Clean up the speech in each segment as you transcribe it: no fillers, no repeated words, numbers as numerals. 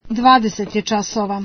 20 je časova.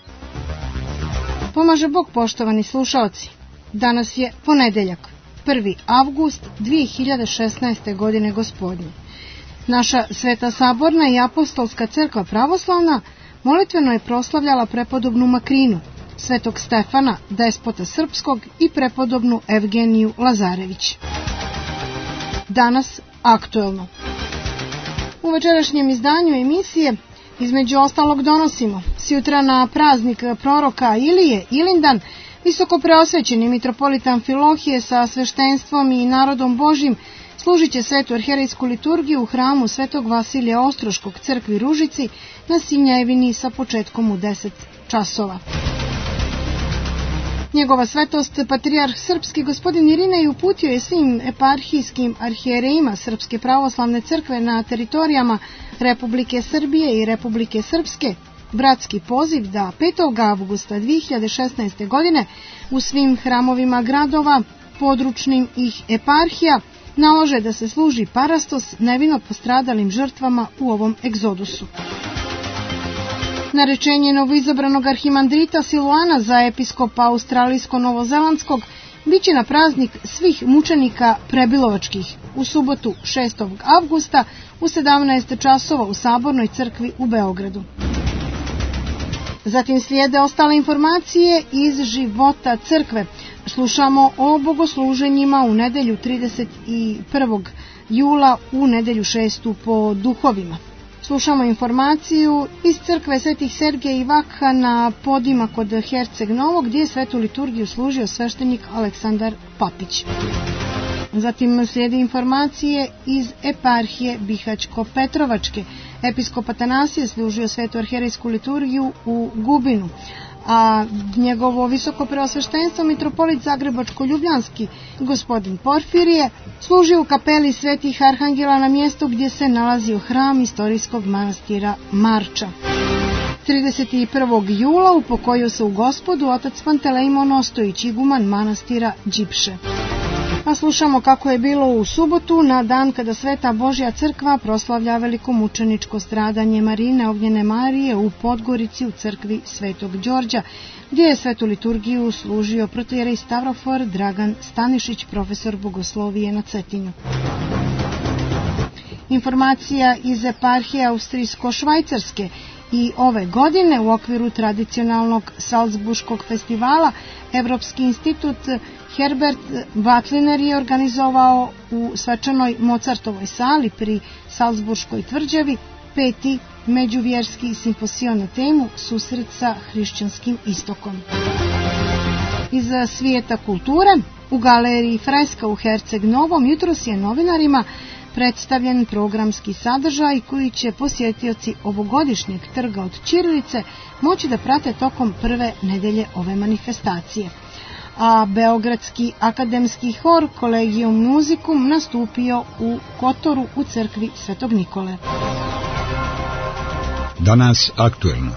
Pomaže Bog, poštovani slušalci. Danas je ponedeljak, 1. avgust 2016. godine gospodnje. Naša Sveta Saborna i Apostolska crkva pravoslavna molitveno je proslavljala prepodobnu Makrinu, Svetog Stefana, despota srpskog, i prepodobnu Evgeniju Lazarević. Danas aktuelno. U večerašnjem izdanju emisije između ostalog donosimo: sjutra na praznik proroka Ilije, Ilindan, visoko preosvećeni mitropolit Amfilohije sa sveštenstvom i narodom Božjim služit će svetu arherejsku liturgiju u hramu Svetog Vasilija Ostroškog, crkvi Ružici, na Sinjevini sa početkom u 10 časova. Njegova svetost patrijarh srpski gospodin Irinej uputio je svim eparhijskim arhijerejima Srpske pravoslavne crkve na teritorijama Republike Srbije i Republike Srpske bratski poziv da 5. avgusta 2016. godine u svim hramovima gradova, područnim ih eparhija, nalože da se služi parastos nevino postradalim žrtvama u ovom egzodusu. Narečenje novoizabranog arhimandrita Siluana za episkopa australijsko-novozelandskog biće na praznik svih mučenika prebilovačkih u subotu 6. avgusta u 17 časova u Sabornoj crkvi u Beogradu. Zatim slijede ostale informacije iz života crkve. Slušamo o bogosluženjima u nedelju 31. jula u nedelju 6. po duhovima. Slušamo informaciju iz crkve Svetih Sergeja i Vakha na Podima kod Herceg Novog, gdje je svetu liturgiju služio sveštenik Aleksandar Papić. Zatim slijede informacije iz eparhije Bihaćko-Petrovačke. Episkop Atanasije služio svetu arherejsku liturgiju u Gubinu, a njegovo visoko preosveštenstvo mitropolit Zagrebačko-Ljubljanski gospodin Porfirije služio u kapeli Svetih Arhangela na mjestu gdje se nalazio hram istorijskog manastira Marča. 31. jula upokojio se u Gospodu otac Pantelejmon Ostojić, iguman manastira Đipše. A slušamo kako je bilo u subotu, na dan kada Sveta Božja crkva proslavlja velikomučeničko stradanje Marine Ognjene Marije u Podgorici u crkvi Svetog Đorđa, gdje je svetu liturgiju služio protoijerej Stavrofor Dragan Stanišić, profesor bogoslovije na Cetinju. Informacija iz eparhije Austrijsko-Švajcarske. I ove godine u okviru tradicionalnog Salzburškog festivala Evropski institut Herbert Batliner je organizovao u svečanoj Mozartovoj sali pri Salzburškoj tvrđavi 5. međuvjerski simposion na temu Susret sa hrišćanskim istokom. Iz svijeta kulture u galeriji Freska u Herceg Novom jutros je novinarima predstavljen programski sadržaj koji će posjetioci ovogodišnjeg trga od ćirilice moći da prate tokom prve nedelje ove manifestacije. A Beogradski akademski hor Collegium Musicum nastupio u Kotoru u crkvi Svetog Nikole. Danas aktuelno.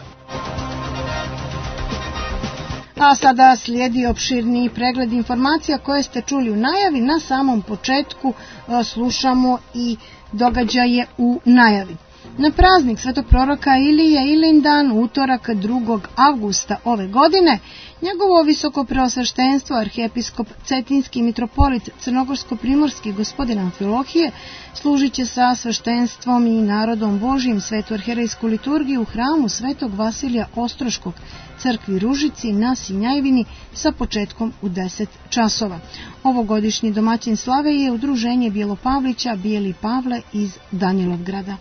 A sada slijedi opširniji pregled informacija koje ste čuli u najavi. Na samom početku slušamo i događaje u najavi. Na praznik svetog proroka Ilije, Ilindan, utorak 2. avgusta ove godine, njegovo visoko preosveštenstvo arhijepiskop Cetinski mitropolit Crnogorsko-primorski gospodin Amfilohije služit će sa sveštenstvom i narodom Božjim svetu arherejsku liturgiju u hramu Svetog Vasilija Ostroškog, crkvi Ružici na Sinjevini sa početkom u 10 časova. Ovogodišnji domaćin slave je udruženje Bjelopavlića Bijeli Pavle iz Danilovgrada.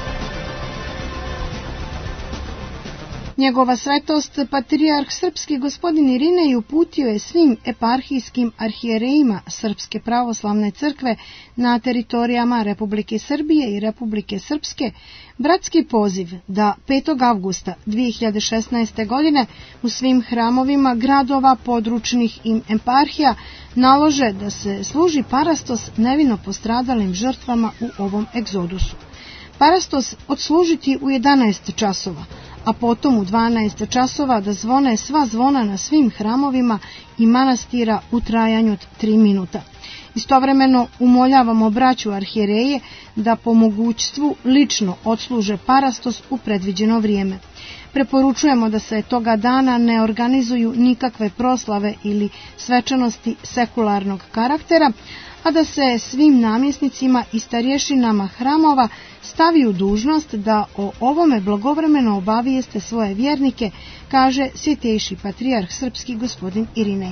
Njegova svetost patrijarh srpski gospodin Irinej uputio je svim eparhijskim arhijerejima Srpske pravoslavne crkve na teritorijama Republike Srbije i Republike Srpske bratski poziv da 5. avgusta 2016. godine u svim hramovima gradova, područnih im eparhija nalože da se služi parastos nevino postradalim žrtvama u ovom egzodusu. Parastos odslužiti u 11 časova, a potom u 12 časova da zvone sva zvona na svim hramovima i manastira u trajanju od 3 minuta. Istovremeno umoljavamo braću arhijereje da po mogućstvu lično odsluže parastos u predviđeno vrijeme. Preporučujemo da se toga dana ne organizuju nikakve proslave ili svečanosti sekularnog karaktera, a da se svim namjesnicima i starješinama hramova stavi u dužnost da o ovome blagovremeno obavijeste svoje vjernike, kaže svjetejši patrijarh srpski gospodin Irinej.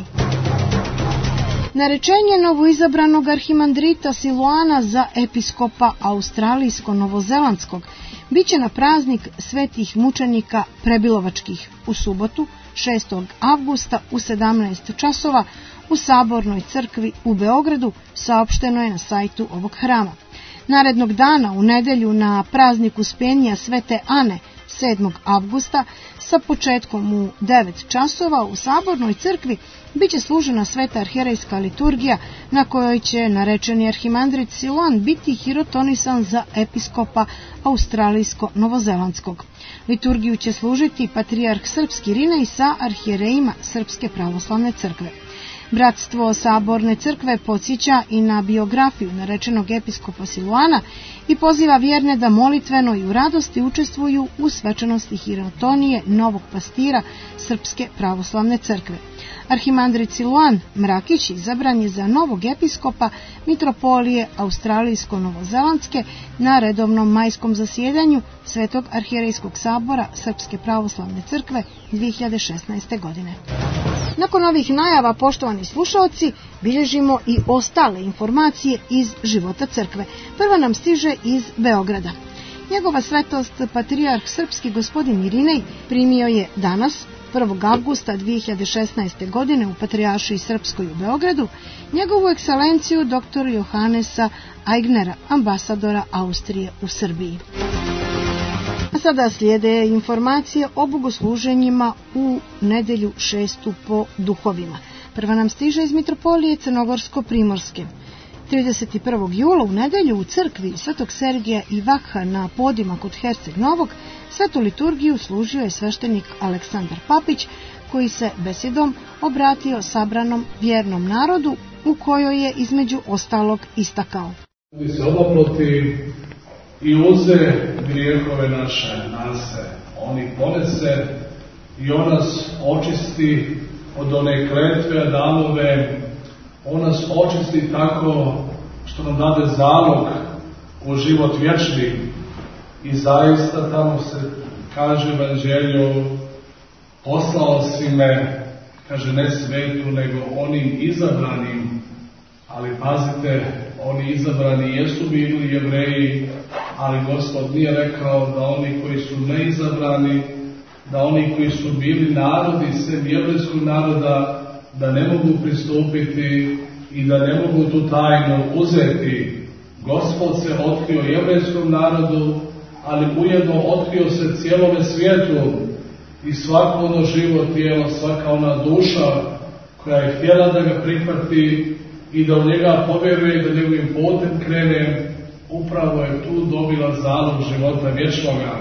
Narečenje novoizabranog arhimandrita Siluana za episkopa australijsko-novozelandskog biće na praznik svetih mučenika Prebilovačkih u subotu 6. avgusta u 17 časova u Sabornoj crkvi u Beogradu, saopšteno je na sajtu ovog hrama. Narednog dana u nedjelju na praznik Uspenja Svete Ane 7. avgusta sa početkom u 9 časova u Sabornoj crkvi biće služena sveta arhijerejska liturgija na kojoj će narečeni arhimandrit Siluan biti hirotonisan za episkopa australijsko-novozelandskog. Liturgiju će služiti patrijarh srpski Irinej sa arhijerejima Srpske pravoslavne crkve. Bratstvo Saborne crkve podsjeća i na biografiju narečenog episkopa Siluana i poziva vjerne da molitveno i u radosti učestvuju u svečanosti hirotonije novog pastira Srpske pravoslavne crkve. Arhimandrit Siluan Mrakić izabran je za novog episkopa mitropolije australijsko-novozelandske na redovnom majskom zasjedanju Svetog arhijerejskog sabora Srpske pravoslavne crkve 2016. godine. Nakon ovih najava, poštovani slušalci, bilježimo i ostale informacije iz života crkve. Prva nam stiže iz Beograda. Njegova svetost patrijarh srpski gospodin Irinej primio je danas, 1. avgusta 2016. godine u Patrijaršiji Srpskoj u Beogradu, njegovu ekscelenciju dr. Johannesa Aignera, ambasadora Austrije u Srbiji. A sada slijede informacije o bogosluženjima u nedjelju 6. po duhovima. Prva nam stiže iz mitropolije Crnogorsko-Primorske. 31. jula u nedjelju u crkvi Svetog Sergija i Vakha na Podima kod Herceg Novog svetu liturgiju služio je sveštenik Aleksandar Papić, koji se besedom obratio sabranom vjernom narodu, u kojoj je između ostalog istakao: "Vi se omoploti i uze grijehove naše nase, on ih ponese i on nas očisti od one kletve Adamove, on nas očisti tako što nam dade zalog u život vječni." I zaista tamo se kaže evanđelju: "Poslao si me", kaže, ne svetu, nego onim izabranim. Ali pazite, oni izabrani jesu bili Jevreji, ali Gospod nije rekao da oni koji su neizabrani, da oni koji su bili narodi, sem jevrejskog naroda, da ne mogu pristupiti i da ne mogu tu tajnu uzeti. Gospod se otkrio jevrejskom narodu, ali ujedno otkrio se cijelome svijetu i svako ono živo tijelo, svaka ona duša koja je htjela da ga prihvati i da u njega povjeruje i da njegovim putem krene, upravo je tu dobila zalog života vječnoga.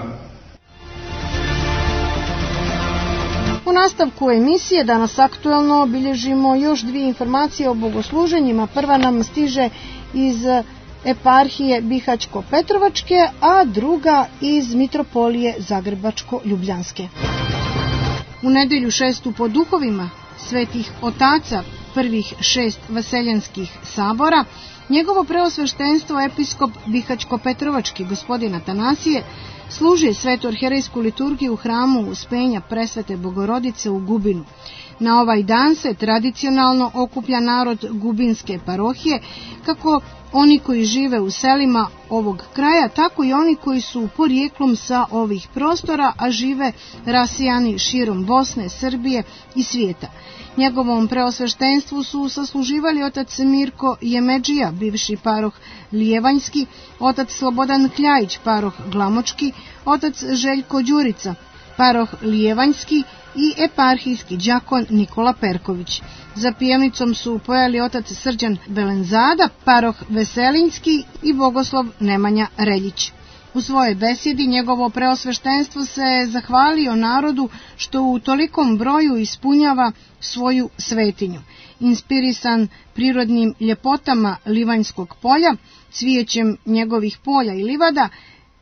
U nastavku emisije danas aktuelno obilježimo još dvije informacije o bogosluženjima. Prva nam stiže iz eparhije Bihaćko-Petrovačke, a druga iz mitropolije Zagrebačko-Ljubljanske. U nedjelju 6. po duhovima svetih otaca prvih 6 vaseljanskih sabora, njegovo preosveštenstvo episkop Bihaćko-Petrovački gospodin Atanasije služi svetu arhijerejsku liturgiju u hramu Uspenja Presvete Bogorodice u Gubinu. Na ovaj dan se tradicionalno okuplja narod Gubinske parohije, kako oni koji žive u selima ovog kraja, tako i oni koji su porijeklom sa ovih prostora, a žive rasijani širom Bosne, Srbije i svijeta. Njegovom preosveštenstvu su sasluživali otac Mirko Jemedžija, bivši paroh Lijevanjski, otac Slobodan Kljajić, paroh Glamočki, otac Željko Đurica, paroh Lijevanjski i eparhijski đakon Nikola Perković. Za pjevnicom su pojeli otac Srđan Belenzada, paroh Veselinski i bogoslov Nemanja Reljić. U svojoj besjedi njegovo preosveštenstvo se zahvalio narodu što u tolikom broju ispunjava svoju svetinju. Inspirisan prirodnim ljepotama Livanjskog polja, cvijećem njegovih polja i livada,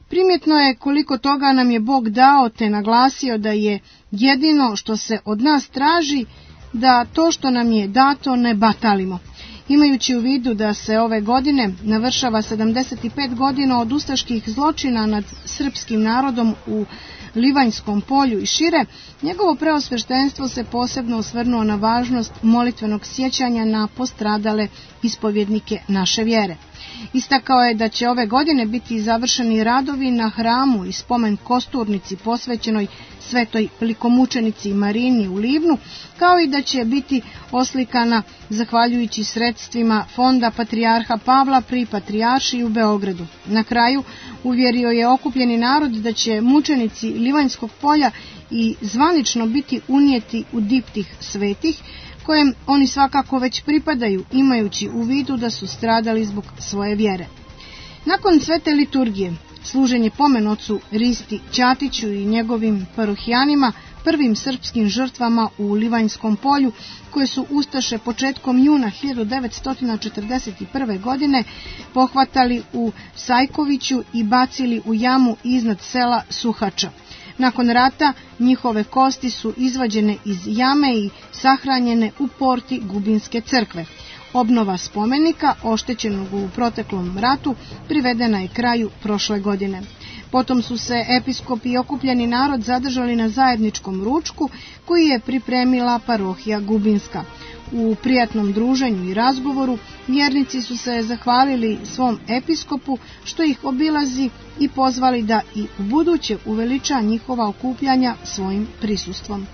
Primjetno je koliko toga nam je Bog dao, te naglasio da je jedino što se od nas traži da to što nam je dato ne batalimo. Imajući u vidu da se ove godine navršava 75 godina od ustaških zločina nad srpskim narodom u Livanjskom polju i šire, njegovo preosveštenstvo se posebno osvrnuo na važnost molitvenog sjećanja na postradale ispovjednike naše vjere. Istakao je da će ove godine biti završeni radovi na hramu i spomen kosturnici posvećenoj svetoj velikomučenici Marini u Livnu, kao i da će biti oslikana zahvaljujući sredstvima Fonda Patrijarha Pavla pri Patrijaršiji u Beogradu. Na kraju uvjerio je okupljeni narod da će mučenici Livanjskog polja i zvanično biti unijeti u diptih svetih, kojem oni svakako već pripadaju, imajući u vidu da su stradali zbog svoje vjere. Nakon svete liturgije, služenje pomen ocu Risti Ćatiću i njegovim parohijanima, prvim srpskim žrtvama u Livanjskom polju, koje su ustaše početkom juna 1941. godine pohvatali u Sajkoviću i bacili u jamu iznad sela Suhača. Nakon rata njihove kosti su izvađene iz jame i sahranjene u porti Gubinske crkve. Obnova spomenika, oštećenog u proteklom ratu, privedena je kraju prošle godine. Potom su se episkop i okupljeni narod zadržali na zajedničkom ručku koji je pripremila parohija Gubinska. U prijatnom druženju i razgovoru vjernici su se zahvalili svom episkopu što ih obilazi i pozvali da i ubuduće uveliča njihova okupljanja svojim prisustvom.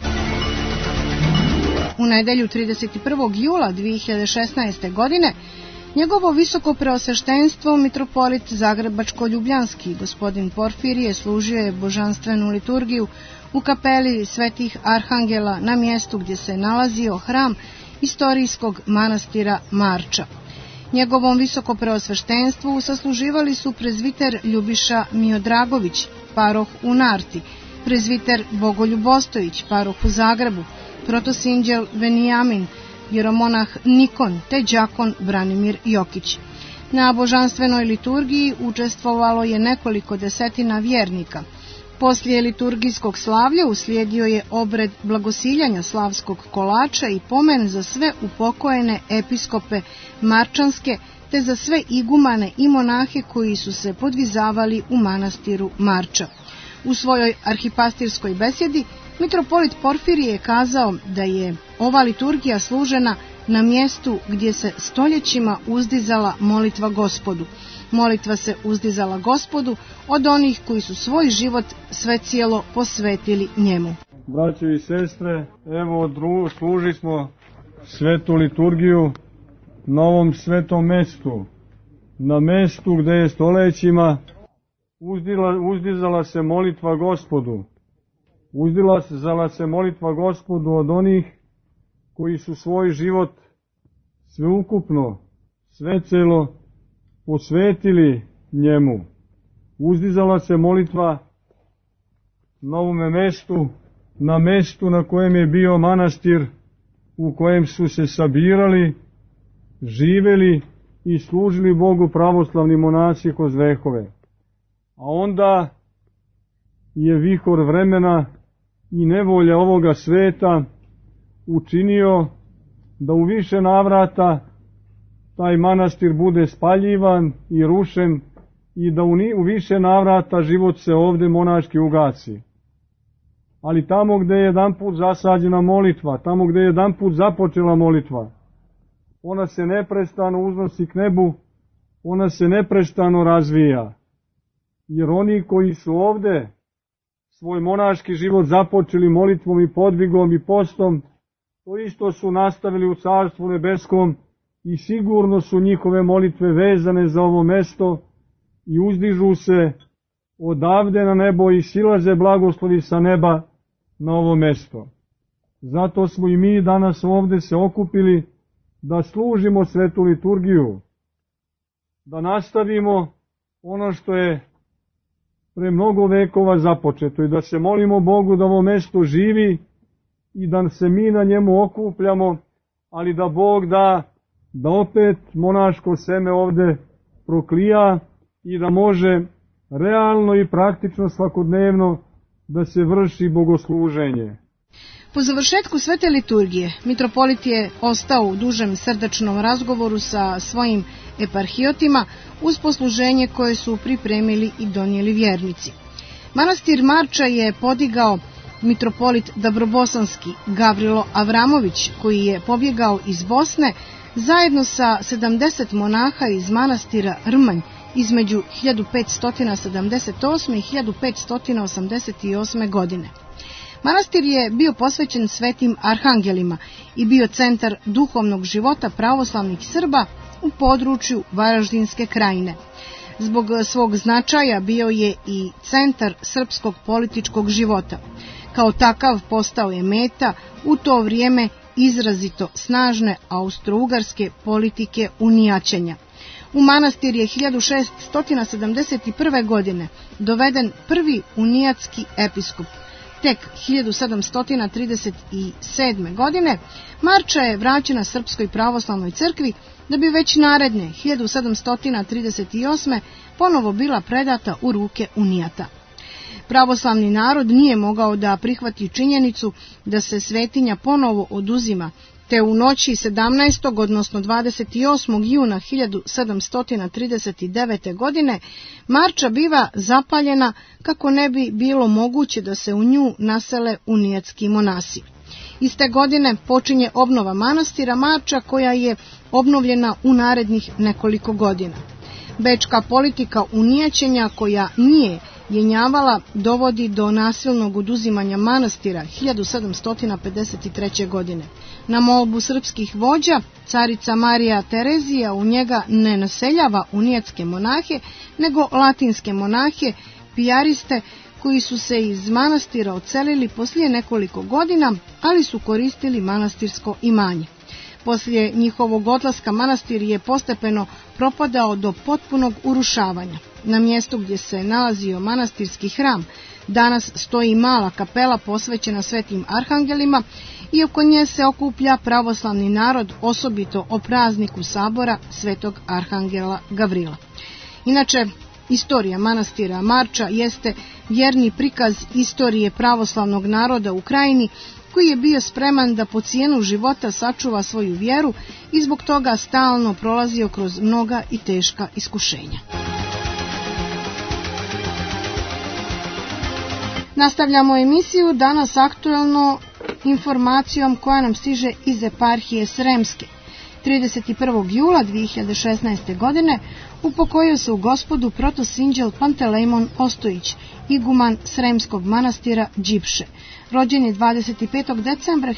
U nedjelju 31. jula 2016. godine njegovo visoko preosveštenstvo mitropolit Zagrebačko-Ljubljanski gospodin Porfirije služio je božanstvenu liturgiju u kapeli Svetih Arhangela na mjestu gdje se nalazio hram istorijskog manastira Marča. Njegovom visoko preosveštenstvu sasluživali su prezviter Ljubiša Miodragović, paroh u Narti, prezviter Bogoljub Ostojić, paroh u Zagrebu, protosinđel Venijamin, jeromonah Nikon te đakon Branimir Jokić. Na božanstvenoj liturgiji učestvovalo je nekoliko desetina vjernika. Poslije liturgijskog slavlja uslijedio je obred blagosiljanja slavskog kolača i pomen za sve upokojene episkope Marčanske te za sve igumane i monahe koji su se podvizavali u manastiru Marča. U svojoj arhipastirskoj besjedi mitropolit Porfirije je kazao da je ova liturgija služena na mjestu gdje se stoljećima uzdizala molitva Gospodu. Molitva se uzdizala Gospodu od onih koji su svoj život sve cijelo posvetili njemu. Braćo i sestre, evo služimo svetu liturgiju na ovom svetom mestu, na mestu gdje je stoljećima uzdizala se molitva Gospodu. Uzdizala se molitva Gospodu od onih koji su svoj život sveukupno, svecelo posvetili njemu. Uzdizala se molitva na ovome mestu, na mestu na kojem je bio manastir, u kojem su se sabirali, živeli i služili Bogu pravoslavni monasi kroz vekove. A onda je vihor vremena i nevolja ovoga sveta učinio da u više navrata taj manastir bude spaljivan i rušen i da u više navrata život se ovdje monaški ugasi. Ali tamo gdje je jedanput zasađena molitva, tamo gdje je jedanput započela molitva, ona se neprestano uznosi k nebu, ona se neprestano razvija. Jer oni koji su ovdje svoj monaški život započeli molitvom i podvigom i postom, to isto su nastavili u Carstvu nebeskom i sigurno su njihove molitve vezane za ovo mesto i uzdižu se odavde na nebo i silaze blagoslovi sa neba na ovo mesto. Zato smo i mi danas ovdje se okupili da služimo svetu liturgiju, da nastavimo ono što je pre mnogo vekova započeto i da se molimo Bogu da ovo mesto živi i da se mi na njemu okupljamo, ali da Bog da opet monaško seme ovdje proklija i da može realno i praktično svakodnevno da se vrši bogosluženje. Po završetku svete liturgije, mitropolit je ostao u dužem srdačnom razgovoru sa svojim eparhijotima uz posluženje koje su pripremili i donijeli vjernici. Manastir Marča je podigao mitropolit Dabrobosanski Gavrilo Avramović, koji je pobjegao iz Bosne zajedno sa 70 monaha iz manastira Rmanj između 1578. i 1588. godine. Manastir je bio posvećen svetim arhangelima i bio centar duhovnog života pravoslavnih Srba u području Varaždinske krajine. Zbog svog značaja bio je i centar srpskog političkog života. Kao takav postao je meta u to vrijeme izrazito snažne austrougarske politike unijaćenja. U manastir je 1671. godine doveden prvi unijatski episkop. Tek 1737. godine Marča je vraćena Srpskoj pravoslavnoj crkvi, da bi već naredne 1738. ponovo bila predata u ruke unijata. Pravoslavni narod nije mogao da prihvati činjenicu da se svetinja ponovo oduzima, te u noći 17. odnosno 28. juna 1739. godine Marča biva zapaljena kako ne bi bilo moguće da se u nju nasele unijatski monasi. Iste godine počinje obnova manastira Marča, koja je obnovljena u narednih nekoliko godina. Bečka politika unijaćenja, koja nije jenjavala, dovodi do nasilnog oduzimanja manastira 1753. godine. Na molbu srpskih vođa, carica Marija Terezija u njega ne naseljava unijatske monahe, nego latinske monahe, pijariste, koji su se iz manastira odselili poslije nekoliko godina, ali su koristili manastirsko imanje. Poslije njihovog odlaska manastir je postepeno propadao do potpunog urušavanja. Na mjestu gdje se nalazio manastirski hram danas stoji mala kapela posvećena svetim arhangelima i oko nje se okuplja pravoslavni narod, osobito o prazniku sabora svetog arhangela Gavrila. Inače, istorija manastira Marča jeste vjerni prikaz istorije pravoslavnog naroda u krajini, koji je bio spreman da po cijenu života sačuva svoju vjeru i zbog toga stalno prolazio kroz mnoga i teška iskušenja. Nastavljamo emisiju danas aktuelno informacijom koja nam stiže iz eparhije Sremske. 31. jula 2016. godine upokojio se u Gospodu protosinđel Pantelejmon Ostojić, iguman Sremskog manastira Đipše. Rođen je 25. decembra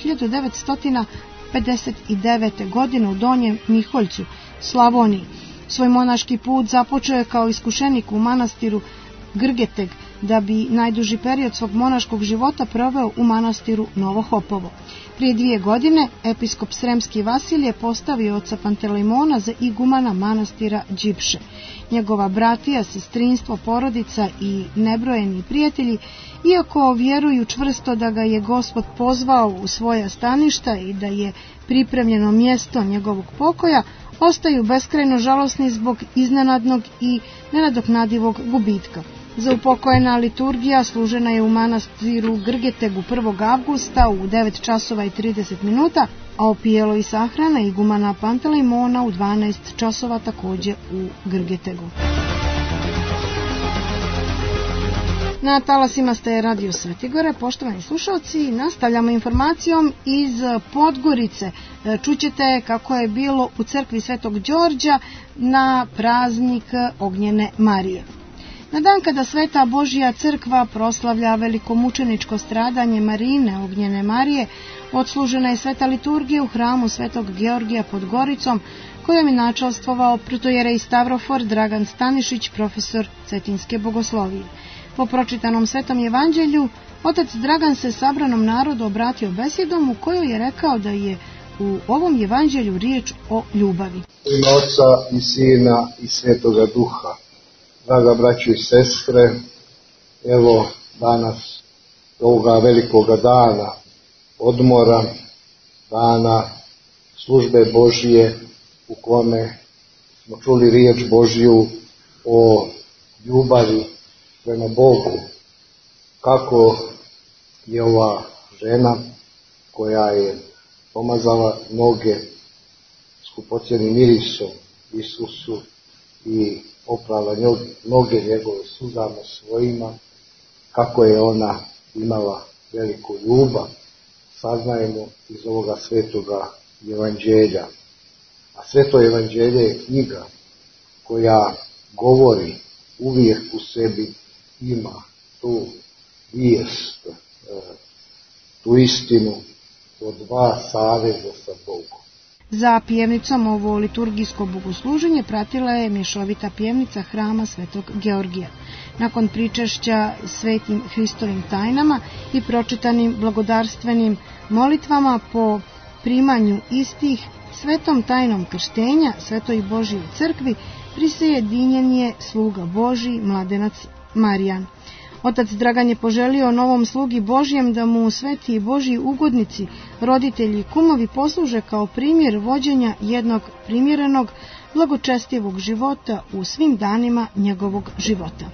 1959. godine u Donjem Miholjcu, Slavoniji. Svoj monaški put započeo je kao iskušenik u manastiru Grgeteg, da bi najduži period svog monaškog života proveo u manastiru Novohopovo. Prije 2 godine episkop Sremski Vasilije postavio oca Pantelejmona za igumana manastira Đipše. Njegova bratija, sestrinstvo, porodica i nebrojeni prijatelji, iako vjeruju čvrsto da ga je Gospod pozvao u svoja staništa i da je pripremljeno mjesto njegovog pokoja, ostaju beskrajno žalosni zbog iznenadnog i nenadoknadivog gubitka. Zaupokojena liturgija služena je u manastiru Grgetegu 1. avgusta u 9 časova i 30 minuta, a opijelo i sahrana igumana Pantelejmona u 12 časova također u Grgetegu. Na talasima ste Radio Svetigore, poštovani slušalci, nastavljamo informacijom iz Podgorice. Čućete kako je bilo u crkvi Svetog Đorđa na praznik Ognjene Marije. Na dan kada Sveta Božja crkva proslavlja velikomučeničko stradanje Marijine Ognjene Marije, odslužena je sveta liturgija u hramu Svetog Georgija pod Goricom, kojom je načelstvovao protojerej Stavrofor Dragan Stanišić, profesor cetinske bogoslovije. Po pročitanom Svetom evanđelju, otac Dragan se sabranom narodu obratio besjedom u kojoj je rekao da je u ovom evanđelju riječ o ljubavi. U ime Oca i Sina i Svetoga Duha. Draga braćo i sestre, evo danas ovoga velikoga dana odmora, dana službe Božije u kome smo čuli riječ Božju o ljubavi prema Bogu, kako je ova žena koja je pomazala noge skupocjenim mirisom Isusu i oprala noge njegove suzama svojima, kako je ona imala veliku ljubav, saznajemo iz ovoga svetoga evanđelja. A sveto evanđelje je knjiga koja govori, uvijek u sebi ima tu vijest, tu istinu o dva saveza sa Bogom. Za pjevnicom ovo liturgijsko bogosluženje pratila je mješovita pjevnica Hrama Svetog Georgija. Nakon pričešća svetim Hristovim tajnama i pročitanim blagodarstvenim molitvama po primanju istih, svetom tajnom krštenja Svetoj Božjoj crkvi prisjedinjen je sluga Božji mladenac Marijan. Otac Dragan je poželio novom slugi Božjem da mu sveti Božji ugodnici, roditelji i kumovi posluže kao primjer vođenja jednog primjerenog, blagočestivog života u svim danima njegovog života.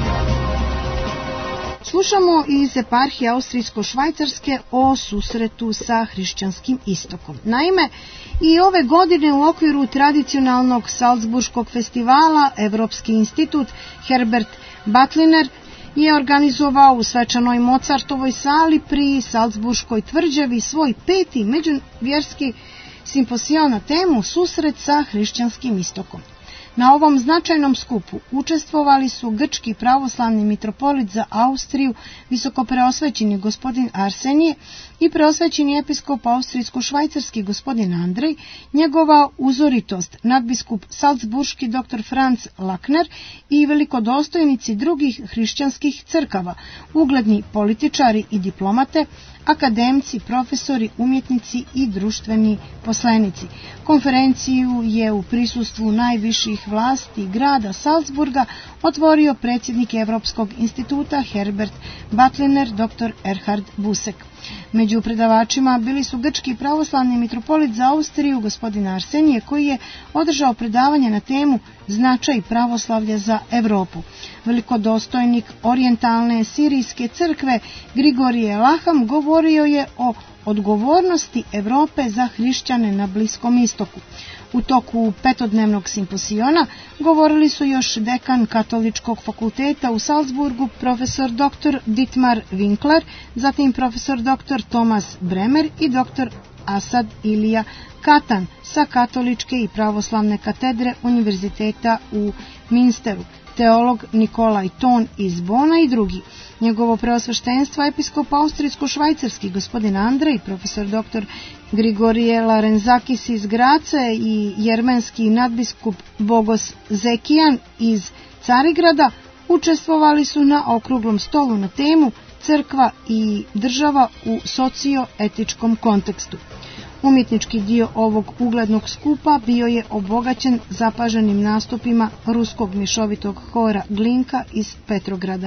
Slušamo iz eparhije Austrijsko-Švajcarske o susretu sa hrišćanskim istokom. Naime, i ove godine u okviru tradicionalnog Salzburškog festivala Evropski institut Herbert Batliner je organizovao u svečanoj Mozartovoj sali pri Salzburškoj tvrđavi svoj 5. međuvjerski simpozion na temu Susret sa hrišćanskim istokom. Na ovom značajnom skupu učestvovali su grčki pravoslavni mitropolit za Austriju, visokopreosvećeni gospodin Arsenije i preosvećeni episkop austrijsko-švajcarski gospodin Andrej, njegova uzoritost nadbiskup Salzburški dr. Franz Lackner i velikodostojnici drugih hrišćanskih crkava, ugledni političari i diplomate, akademci, profesori, umjetnici i društveni poslenici. Konferenciju je u prisustvu najviših vlasti grada Salzburga otvorio predsjednik Evropskog instituta Herbert Batliner dr. Erhard Busek. Među predavačima bili su grčki pravoslavni mitropolit za Austriju gospodin Arsenije, koji je održao predavanje na temu Značaj pravoslavlja za Europu. Velikodostojnik orijentalne sirijske crkve Grigorije Laham govorio je o odgovornosti Europe za hrišćane na Bliskom istoku. U toku 5-dnevnog simpoziona govorili su još dekan Katoličkog fakulteta u Salzburgu, profesor dr. Dietmar Winkler, zatim profesor dr. Thomas Bremer i dr. Asad Ilija Katan sa Katoličke i pravoslavne katedre Univerziteta u Minsteru, teolog Nikolaj Ton iz Bona i drugi. Njegovo preosveštenstvo episkop austrijsko-švajcarski gospodin Andrej, profesor dr. Grigorije Larenzakis iz Grace i jermenski nadbiskup Bogos Zekijan iz Carigrada učestvovali su na okruglom stolu na temu Crkva i država u socio-etičkom kontekstu. Umjetnički dio ovog uglednog skupa bio je obogaćen zapaženim nastupima ruskog mješovitog hora Glinka iz Petrograda.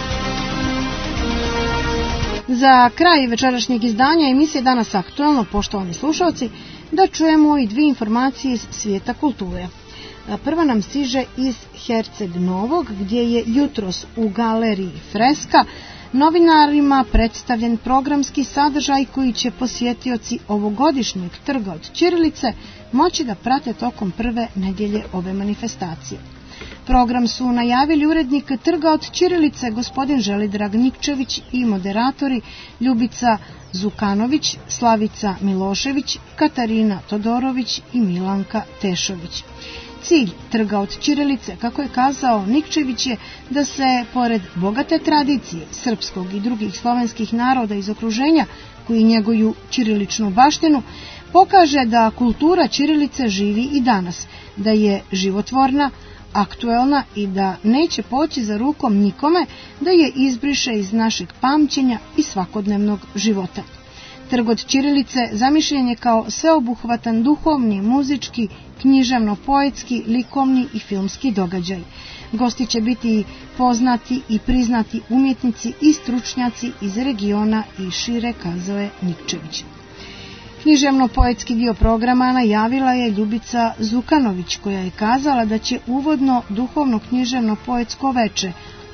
Za kraj večerašnjeg izdanja emisije Danas aktualno, poštovani slušalci, da čujemo i dvije informacije iz svijeta kulture. Prva nam stiže iz Herceg Novog, gdje je jutros u galeriji Freska novinarima predstavljen programski sadržaj koji će posjetioci ovogodišnjeg trga od ćirilice moći da prate tokom prve nedjelje ove manifestacije. Program su najavili urednik trga od ćirilice gospodin Želidrag Nikčević i moderatori Ljubica Zukanović, Slavica Milošević, Katarina Todorović i Milanka Tešović. Cilj trga od ćirilice, kako je kazao Nikčević, je da se, pored bogate tradicije srpskog i drugih slovenskih naroda iz okruženja koji njeguju ćiriličnu baštinu, pokaže da kultura ćirilice živi i danas, da je životvorna, aktuelna i da neće poći za rukom nikome da je izbriše iz našeg pamćenja i svakodnevnog života. Trg od ćirilice zamišljen je kao sveobuhvatan duhovni, muzički, književno-poetski, likovni i filmski događaj. Gosti će biti poznati i priznati umjetnici i stručnjaci iz regiona i šire, kazao je Nikčević. Književno-poetski dio programa najavila je Ljubica Zukanović, koja je kazala da će uvodno duhovno-književno-poetsko veče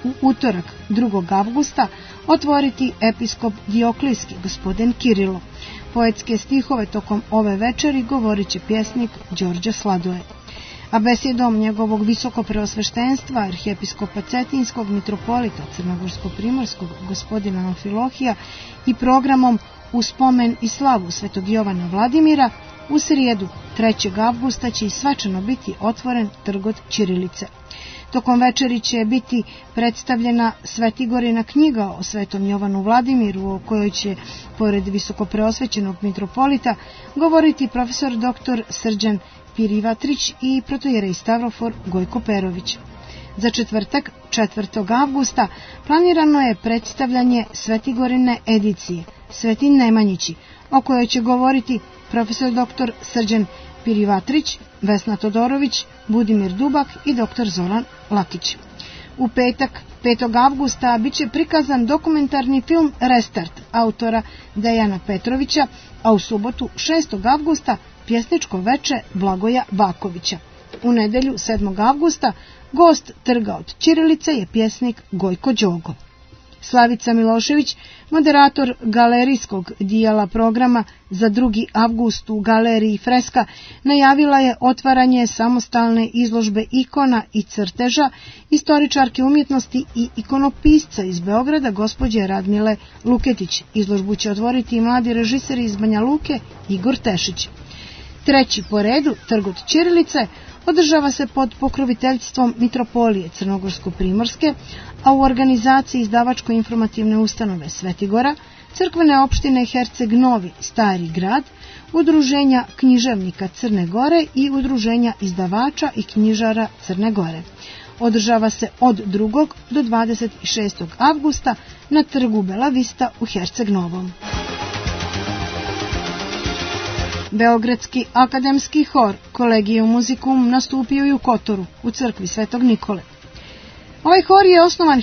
u utorak 2. avgusta otvoriti episkop Dioklijski, gospodin Kirilo. Poetske stihove tokom ove večeri govorit će pjesnik Đorđe Sladoje. A besjedom njegovog visokopreosveštenstva, arhijepiskopa Cetinskog, mitropolita Crnogorsko-primorskog, gospodina Amfilohija, i programom u spomen i slavu svetog Jovana Vladimira, u srijedu 3. avgusta će i svečano biti otvoren trg ćirilice. Tokom večeri će biti predstavljena Svetigorina knjiga o svetom Jovanu Vladimiru, o kojoj će, pored visokopreosvećenog mitropolita, govoriti profesor dr. Srđan Pirivatrić i protojerej Stavrofor Gojko Perović. Za četvrtak, 4. avgusta, planirano je predstavljanje Svetigorine edicije Sveti Nemanjići, o kojoj će govoriti profesor dr. Srđan Pirivatrić, Vesna Todorović, Budimir Dubak i dr. Zoran Lakić. U petak, 5. avgusta, bit će prikazan dokumentarni film Restart autora Dejana Petrovića, a u subotu, 6. avgusta, pjesničko veče Blagoja Bakovića. U nedelju, 7. avgusta, gost trga od ćirilice je pjesnik Gojko Đogo. Slavica Milošević, moderator galerijskog dijela programa za 2. avgust u galeriji Freska, najavila je otvaranje samostalne izložbe ikona i crteža istoričarke umjetnosti i ikonopisca iz Beograda, gospođe Radmile Luketić. Izložbu će otvoriti i mladi režiser iz Banja Luke Igor Tešić. 3. po redu, trg od ćirilice, održava se pod pokroviteljstvom Mitropolije Crnogorsko-primorske, a u organizaciji izdavačko-informativne ustanove Svetigora, crkvene opštine Herceg Novi Stari Grad, udruženja književnika Crne Gore i udruženja izdavača i knjižara Crne Gore. Održava se od 2. do 26. avgusta na trgu Bela Vista u Herceg Novom. Beogradski akademski hor Collegium Musicum nastupio i u Kotoru, u crkvi Svetog Nikole. Ovaj hor je osnovan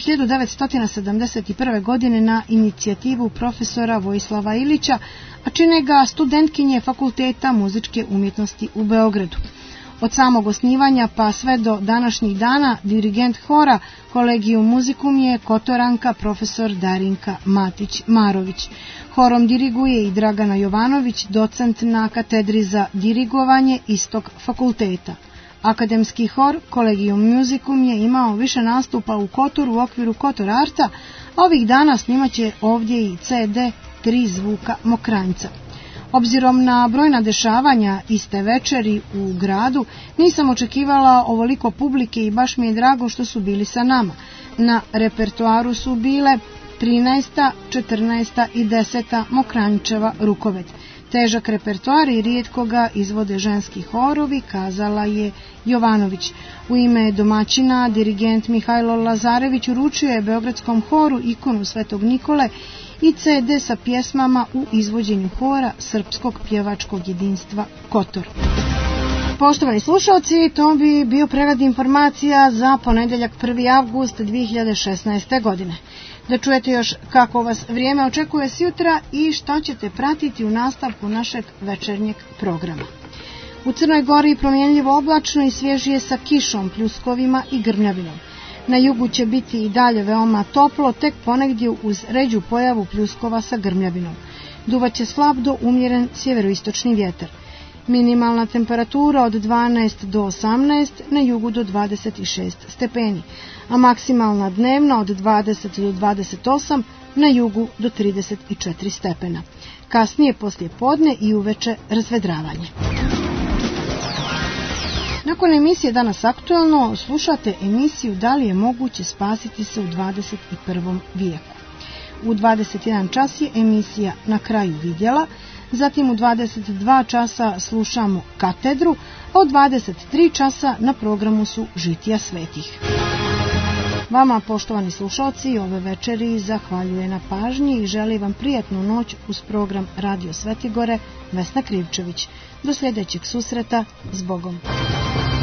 1971. godine na inicijativu profesora Vojislava Ilića, a čine ga studentkinje Fakulteta muzičke umjetnosti u Beogradu. Od samog osnivanja pa sve do današnjih dana dirigent hora Collegium Musicum je Kotoranka profesor Darinka Matić-Marović. Horom diriguje i Dragana Jovanović, docent na katedri za dirigovanje istog fakulteta. Akademski hor Collegium Musicum je imao više nastupa u Kotoru u okviru Kotor Arta, a ovih dana snimaće ovdje i CD 3 zvuka Mokranjca. Obzirom na brojna dešavanja iste večeri u gradu, nisam očekivala ovoliko publike i baš mi je drago što su bili sa nama. Na repertoaru su bile 13., 14. i 10. Mokranjčeva Rukovet. Težak repertoar i rijetko ga izvode ženski horovi, kazala je Jovanović. U ime domaćina dirigent Mihajlo Lazarević uručio je Beogradskom horu ikonu Svetog Nikole i CD sa pjesmama u izvođenju hora Srpskog pjevačkog jedinstva Kotor. Poštovani slušalci, to bi bio pregled informacija za ponedjeljak 1. avgust 2016. godine. Da čujete još kako vas vrijeme očekuje sjutra i što ćete pratiti u nastavku našeg večernjeg programa. U Crnoj Gori promjenljivo oblačno i svježije sa kišom, pljuskovima i grmljavinom. Na jugu će biti i dalje veoma toplo, tek ponegdje uz ređu pojavu pljuskova sa grmljavinom. Duvaće slab do umjeren sjeveroistočni vjetar. Minimalna temperatura od 12 do 18, na jugu do 26 stepeni, a maksimalna dnevna od 20 do 28, na jugu do 34 stepena. Kasnije poslije podne i uveče razvedravanje. Nakon emisije Danas aktualno slušate emisiju Da li je moguće spasiti se u 21. vijeku. U 21 čas je emisija Na kraju vidjela, zatim u 22 časa slušamo Katedru, a u 23 časa na programu su Žitija svetih. Vama, poštovani slušalci, ove večeri zahvaljuje na pažnji i želi vam prijatnu noć uz program Radio Svetigore Vesna Krivčević. Do sljedećeg susreta, s Bogom.